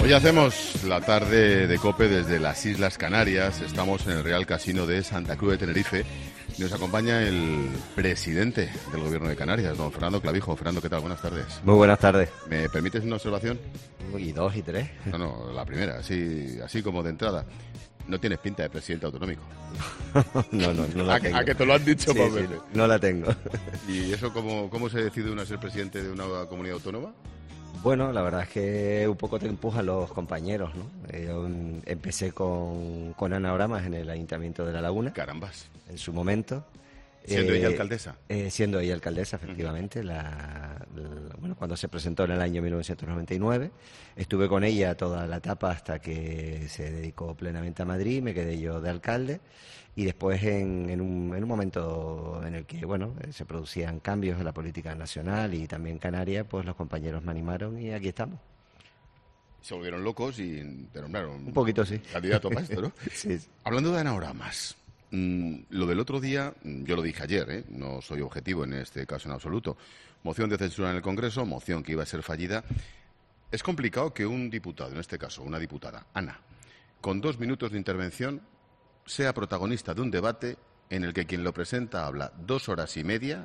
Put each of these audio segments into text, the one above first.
Hoy hacemos la tarde de COPE desde las Islas Canarias. Estamos en el Real Casino de Santa Cruz de Tenerife. Nos acompaña el presidente del Gobierno de Canarias, don Fernando Clavijo. Fernando, ¿qué tal? Buenas tardes. Muy buenas tardes. ¿Me permites una observación? Y dos y tres. No, la primera, así como de entrada. No tienes pinta de presidente autonómico. No la tengo. ¿A que te lo han dicho más veces? No la tengo. ¿Y eso cómo se decide uno a ser presidente de una comunidad autónoma? Bueno, la verdad es que un poco te empujan los compañeros, ¿no? Yo empecé con Ana Oramas en el Ayuntamiento de La Laguna. Carambas. En su momento. ¿Siendo ella alcaldesa? Siendo ella alcaldesa, efectivamente. Bueno, cuando se presentó en el año 1999. Estuve con ella toda la etapa hasta que se dedicó plenamente a Madrid. Me quedé yo de alcalde. Y después, en un momento en el que, bueno, se producían cambios en la política nacional y también Canarias, pues los compañeros me animaron y aquí estamos. Se volvieron locos y te nombraron... Un poquito, sí. Candidato para esto, ¿no? Sí. Hablando de Ana Oramas, lo del otro día, yo lo dije ayer, no soy objetivo en este caso en absoluto. Moción de censura en el Congreso, moción que iba a ser fallida. Es complicado que un diputado, en este caso una diputada, Ana, con 2 minutos de intervención, sea protagonista de un debate en el que quien lo presenta habla 2 horas y media,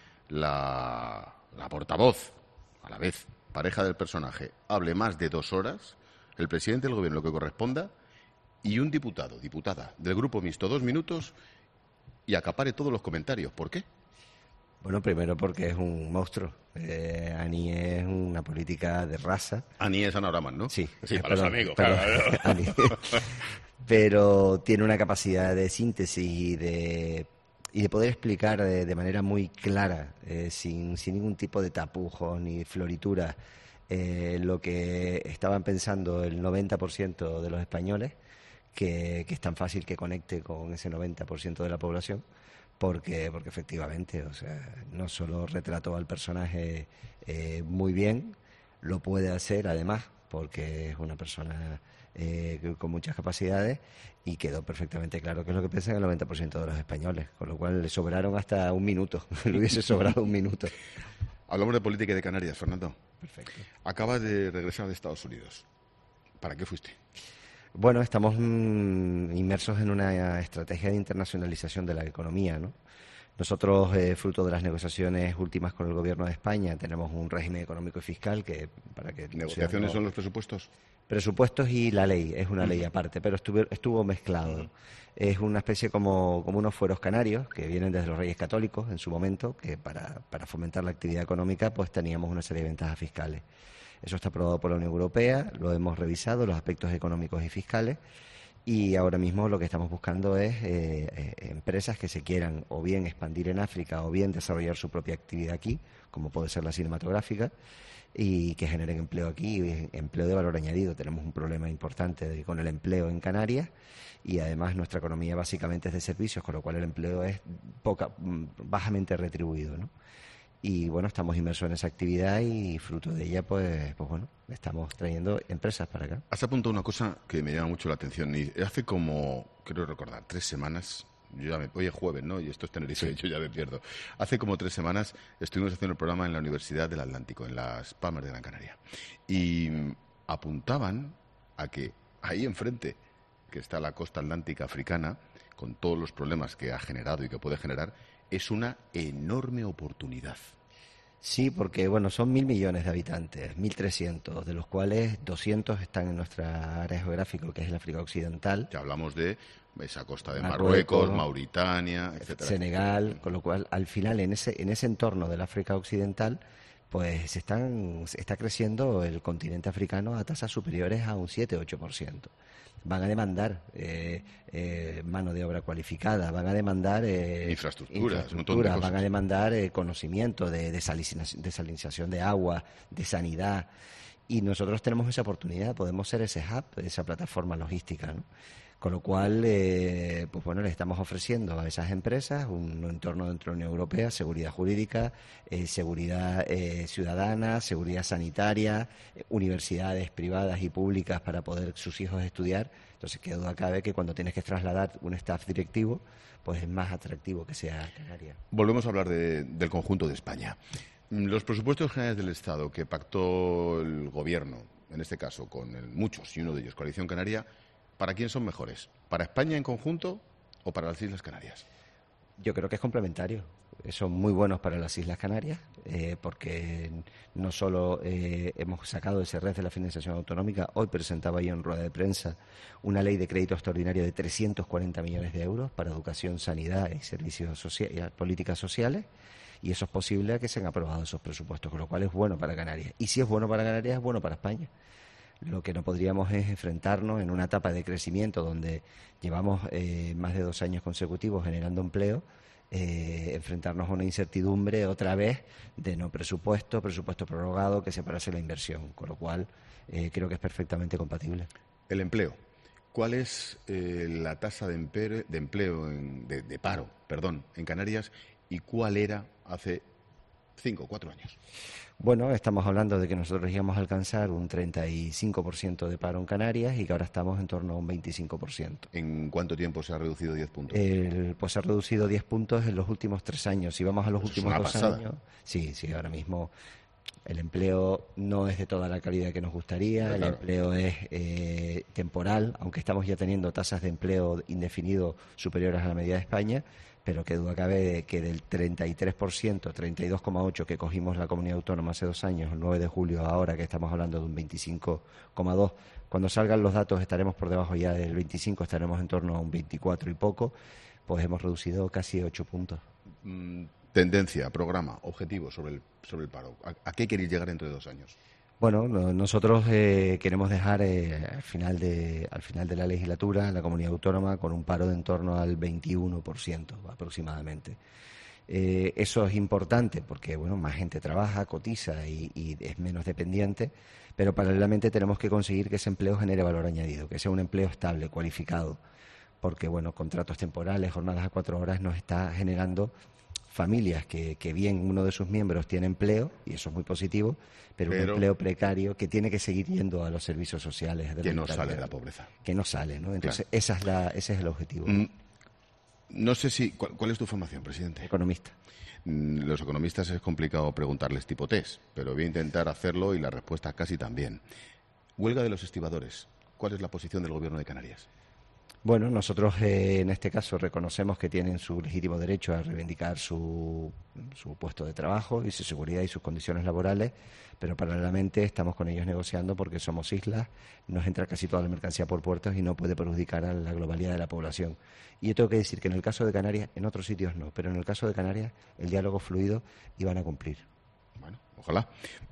la portavoz, a la vez pareja del personaje, hable más de 2 horas, el presidente del gobierno lo que corresponda, y un diputado, diputada del grupo mixto 2 minutos y acapare todos los comentarios. ¿Por qué? Bueno, primero porque es un monstruo. Ani es una política de raza. Ani es Ana Oramas, ¿no? Sí. Para los amigos, claro. Ani. Pero tiene una capacidad de síntesis y de poder explicar de manera muy clara, sin ningún tipo de tapujos ni florituras, lo que estaban pensando el 90% de los españoles, que es tan fácil que conecte con ese 90% de la población, porque efectivamente, o sea, no solo retrató al personaje muy bien, lo puede hacer además, porque es una persona con muchas capacidades, y quedó perfectamente claro que es lo que piensan el 90% de los españoles, con lo cual le sobraron hasta 1 minuto, le hubiese sobrado 1 minuto. Hablamos de política y de Canarias, Fernando. Perfecto. Acabas de regresar de Estados Unidos. ¿Para qué fuiste? Bueno, estamos inmersos en una estrategia de internacionalización de la economía, ¿no? Nosotros, fruto de las negociaciones últimas con el Gobierno de España, tenemos un régimen económico y fiscal que, para que... ¿Negociaciones son los presupuestos? Presupuestos y la ley, es una ley aparte, pero estuvo mezclado. Es una especie como unos fueros canarios que vienen desde los Reyes Católicos en su momento, que para fomentar la actividad económica pues teníamos una serie de ventajas fiscales. Eso está aprobado por la Unión Europea, lo hemos revisado, los aspectos económicos y fiscales, y ahora mismo lo que estamos buscando es empresas que se quieran o bien expandir en África o bien desarrollar su propia actividad aquí, como puede ser la cinematográfica, y que generen empleo aquí, empleo de valor añadido. Tenemos un problema importante con el empleo en Canarias, y además nuestra economía básicamente es de servicios, con lo cual el empleo es bajamente retribuido, ¿no? Y bueno, estamos inmersos en esa actividad y fruto de ella, pues bueno, estamos trayendo empresas para acá. Has apuntado una cosa que me llama mucho la atención. Y hace como, creo recordar, 3 semanas, hoy es jueves, ¿no? Y esto es Tenerife, yo ya me pierdo. Hace como 3 semanas estuvimos haciendo el programa en la Universidad del Atlántico, en las Palmas de Gran Canaria. Y apuntaban a que ahí enfrente, que está la costa atlántica africana, con todos los problemas que ha generado y que puede generar, es una enorme oportunidad. Sí, porque bueno, son 1.000 millones de habitantes, 1.300, de los cuales 200 están en nuestra área geográfica, que es el África Occidental. Ya hablamos de esa costa de Marruecos, Mauritania, etcétera. Senegal, con lo cual al final en ese entorno del África Occidental pues está creciendo el continente africano a tasas superiores a un 7-8%. Van a demandar mano de obra cualificada, van a demandar infraestructuras, van a demandar conocimiento de desalinización de agua, de sanidad, y nosotros tenemos esa oportunidad, podemos ser ese hub, esa plataforma logística, ¿no? Con lo cual, pues bueno, le estamos ofreciendo a esas empresas un entorno dentro de la Unión Europea, seguridad jurídica, seguridad ciudadana, seguridad sanitaria, universidades privadas y públicas para poder sus hijos estudiar. Entonces, qué duda cabe que cuando tienes que trasladar un staff directivo, pues es más atractivo que sea Canarias. Volvemos a hablar del conjunto de España. Los presupuestos generales del Estado que pactó el Gobierno en este caso con muchos y uno de ellos Coalición Canaria, ¿para quién son mejores? ¿Para España en conjunto o para las Islas Canarias? Yo creo que es complementario. Son muy buenos para las Islas Canarias, porque no solo hemos sacado ese red de la financiación autonómica, hoy presentaba yo en rueda de prensa una ley de crédito extraordinario de 340 millones de euros para educación, sanidad y servicios sociales, políticas sociales, y eso es posible a que se han aprobado esos presupuestos, con lo cual es bueno para Canarias. Y si es bueno para Canarias, es bueno para España. Lo que no podríamos es enfrentarnos en una etapa de crecimiento donde llevamos más de 2 años consecutivos generando empleo, enfrentarnos a una incertidumbre otra vez de no presupuesto prorrogado, que se parase la inversión, con lo cual creo que es perfectamente compatible. El empleo. ¿Cuál es la tasa de paro, en Canarias, y cuál era hace 5 o 4 años? Bueno, estamos hablando de que nosotros íbamos a alcanzar un 35% de paro en Canarias y que ahora estamos en torno a un 25%. ¿En cuánto tiempo se ha reducido 10 puntos? Pues se ha reducido 10 puntos en los últimos 3 años. Si vamos a los últimos 2 años, sí, ahora mismo el empleo no es de toda la calidad que nos gustaría, el empleo es temporal, aunque estamos ya teniendo tasas de empleo indefinido superiores a la media de España, pero que duda cabe de que del 33%, 32,8% que cogimos la comunidad autónoma hace 2 años, el 9 de julio, ahora que estamos hablando de un 25,2%, cuando salgan los datos estaremos por debajo ya del 25%, estaremos en torno a un 24% y poco, pues hemos reducido casi 8 puntos. Tendencia, programa, objetivo sobre el paro. ¿A qué queréis llegar dentro de 2 años? Bueno, nosotros queremos dejar al final de la legislatura la comunidad autónoma con un paro de en torno al 21% aproximadamente. Eso es importante porque bueno, más gente trabaja, cotiza y es menos dependiente, pero paralelamente tenemos que conseguir que ese empleo genere valor añadido, que sea un empleo estable, cualificado, porque bueno, contratos temporales, jornadas a 4 horas nos está generando familias que bien uno de sus miembros tiene empleo, y eso es muy positivo, pero un empleo precario que tiene que seguir yendo a los servicios sociales. Que no sale de la pobreza. Que no sale, ¿no? Entonces, claro. Ese es el objetivo. No sé si... ¿Cuál es tu formación, presidente? Economista. Los economistas es complicado preguntarles tipo test, pero voy a intentar hacerlo y la respuesta casi también. Huelga de los estibadores. ¿Cuál es la posición del Gobierno de Canarias? Bueno, nosotros en este caso reconocemos que tienen su legítimo derecho a reivindicar su puesto de trabajo y su seguridad y sus condiciones laborales, pero paralelamente estamos con ellos negociando porque somos islas, nos entra casi toda la mercancía por puertos y no puede perjudicar a la globalidad de la población. Y yo tengo que decir que en el caso de Canarias, en otros sitios no, pero en el caso de Canarias el diálogo fluido y van a cumplir. Bueno, ojalá.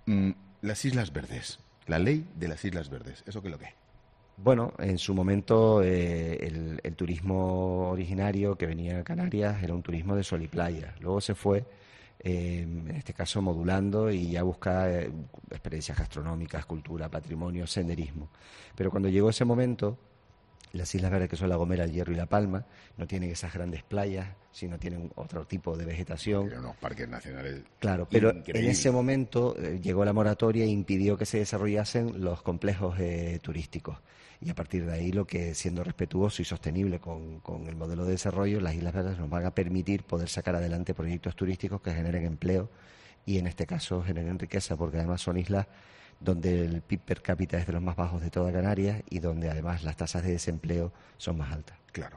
Las Islas Verdes, la ley de las Islas Verdes, ¿eso qué es lo que es? Bueno, en su momento el turismo originario que venía a Canarias era un turismo de sol y playa. Luego se fue, en este caso, modulando y ya busca experiencias gastronómicas, cultura, patrimonio, senderismo. Pero cuando llegó ese momento, las Islas Verdes, que son La Gomera, El Hierro y La Palma, no tienen esas grandes playas, sino tienen otro tipo de vegetación. Pero unos parques nacionales. Claro, pero en ese momento llegó la moratoria e impidió que se desarrollasen los complejos turísticos. Y a partir de ahí, lo que, siendo respetuoso y sostenible con el modelo de desarrollo, las Islas Verdes nos van a permitir poder sacar adelante proyectos turísticos que generen empleo y, en este caso, generen riqueza, porque además son islas donde el PIB per cápita es de los más bajos de toda Canarias y donde además las tasas de desempleo son más altas. Claro.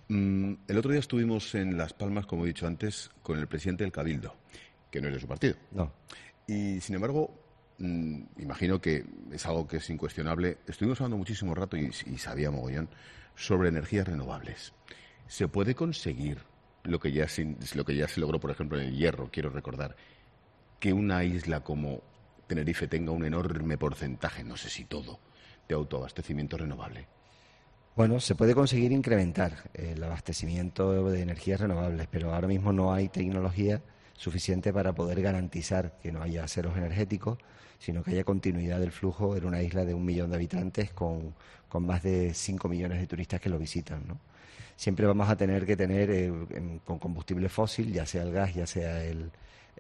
El otro día estuvimos en Las Palmas, como he dicho antes, con el presidente del Cabildo, que no es de su partido. No. Y, sin embargo, imagino que es algo que es incuestionable. Estuvimos hablando muchísimo rato y sabía mogollón sobre energías renovables. ¿Se puede conseguir lo que ya se logró, por ejemplo, en El Hierro, quiero recordar, que una isla como Tenerife tenga un enorme porcentaje, no sé si todo, de autoabastecimiento renovable? Bueno, se puede conseguir incrementar el abastecimiento de energías renovables, pero ahora mismo no hay tecnología suficiente para poder garantizar que no haya ceros energéticos, sino que haya continuidad del flujo en una isla de 1 millón de habitantes con más de 5 millones de turistas que lo visitan, ¿no? Siempre vamos a tener que tener con combustible fósil, ya sea el gas, ya sea el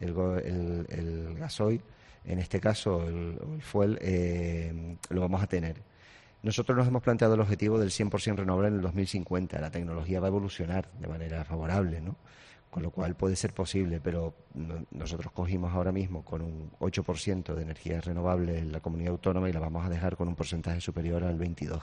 gasoil, en este caso el fuel, lo vamos a tener. Nosotros nos hemos planteado el objetivo del 100% renovable en el 2050. La tecnología va a evolucionar de manera favorable, ¿no? con lo cual puede ser posible, pero nosotros cogimos ahora mismo con un 8% de energías renovables en la comunidad autónoma y la vamos a dejar con un porcentaje superior al 22%.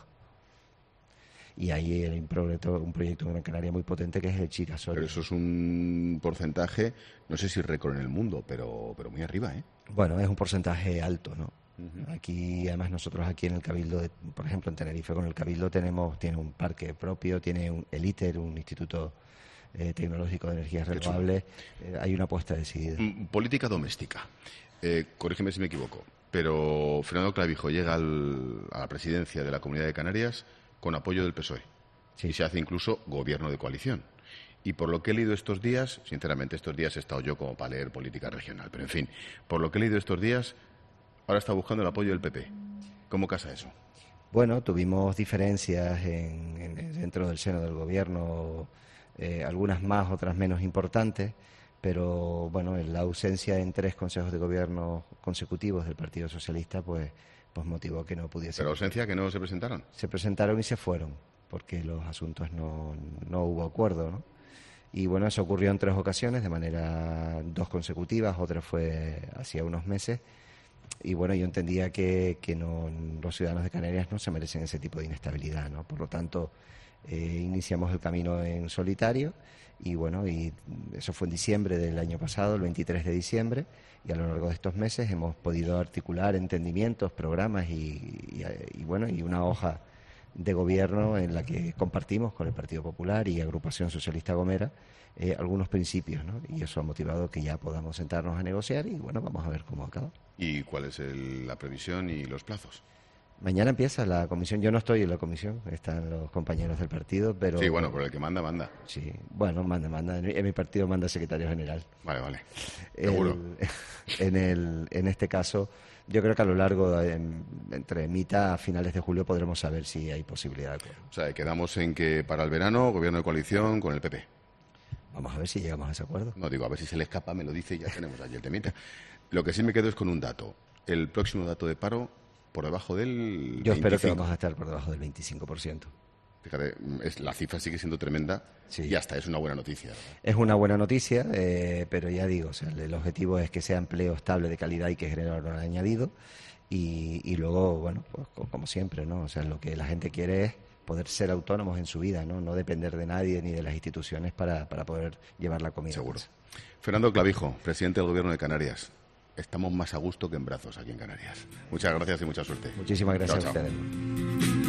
Y ahí hay un proyecto en Gran Canaria muy potente que es el Chira-Soria. Pero eso es un porcentaje, no sé si récord en el mundo, pero muy arriba, ¿eh? Bueno, es un porcentaje alto, ¿no? Aquí, además, nosotros aquí en el Cabildo, por ejemplo, en Tenerife con el Cabildo tiene un parque propio, tiene el ITER, un instituto tecnológico de energías renovables, hay una apuesta decidida. Política doméstica. Corrígeme si me equivoco, pero Fernando Clavijo llega a la presidencia de la Comunidad de Canarias con apoyo del PSOE. Sí. Y se hace incluso gobierno de coalición. Y por lo que he leído estos días, sinceramente estos días he estado yo como para leer política regional, pero en fin, por lo que he leído estos días, ahora está buscando el apoyo del PP. ¿Cómo casa eso? Bueno, tuvimos diferencias dentro del seno del gobierno, algunas más, otras menos importantes, pero bueno, en la ausencia en 3 consejos de gobierno consecutivos del Partido Socialista, pues motivó que no pudiese. ¿Pero ausencia que no se presentaron? Se presentaron y se fueron, porque los asuntos no hubo acuerdo, ¿no? Y bueno, eso ocurrió en 3 ocasiones, de manera 2 consecutivas, otra fue hacía unos meses. Y bueno, yo entendía que los ciudadanos de Canarias no se merecen ese tipo de inestabilidad, ¿no? Por lo tanto, iniciamos el camino en solitario y bueno, y eso fue en diciembre del año pasado, el 23 de diciembre, y a lo largo de estos meses hemos podido articular entendimientos, programas y bueno, y una hoja de gobierno en la que compartimos con el Partido Popular y Agrupación Socialista Gomera algunos principios, ¿no? Y eso ha motivado que ya podamos sentarnos a negociar y bueno, vamos a ver cómo acaba. ¿Y cuál es la previsión y los plazos? Mañana empieza la comisión. Yo no estoy en la comisión, están los compañeros del partido, pero... Sí, bueno, pero el que manda, manda. Sí, bueno, manda. En mi partido manda el secretario general. Vale. Seguro. En este caso, yo creo que a lo largo, entre mitad a finales de julio, podremos saber si hay posibilidad de acuerdo. O sea, quedamos en que para el verano, gobierno de coalición con el PP. Vamos a ver si llegamos a ese acuerdo. No, digo, a ver si se le escapa, me lo dice y ya tenemos allí el temita. Lo que sí me quedo es con un dato. El próximo dato de paro por debajo del 25%. Yo espero que vamos a estar por debajo del 25%. Fíjate, la cifra sigue siendo tremenda y hasta es una buena noticia, ¿verdad? Es una buena noticia, pero ya digo, o sea, el objetivo es que sea empleo estable, de calidad y que genere valor añadido. Y luego, bueno, pues como siempre, ¿no? O sea, lo que la gente quiere es poder ser autónomos en su vida, no depender de nadie ni de las instituciones para poder llevar la comida. Seguro. Fernando Clavijo, presidente del Gobierno de Canarias. Estamos más a gusto que en brazos aquí en Canarias. Muchas gracias y mucha suerte. Muchísimas gracias chao, a ustedes.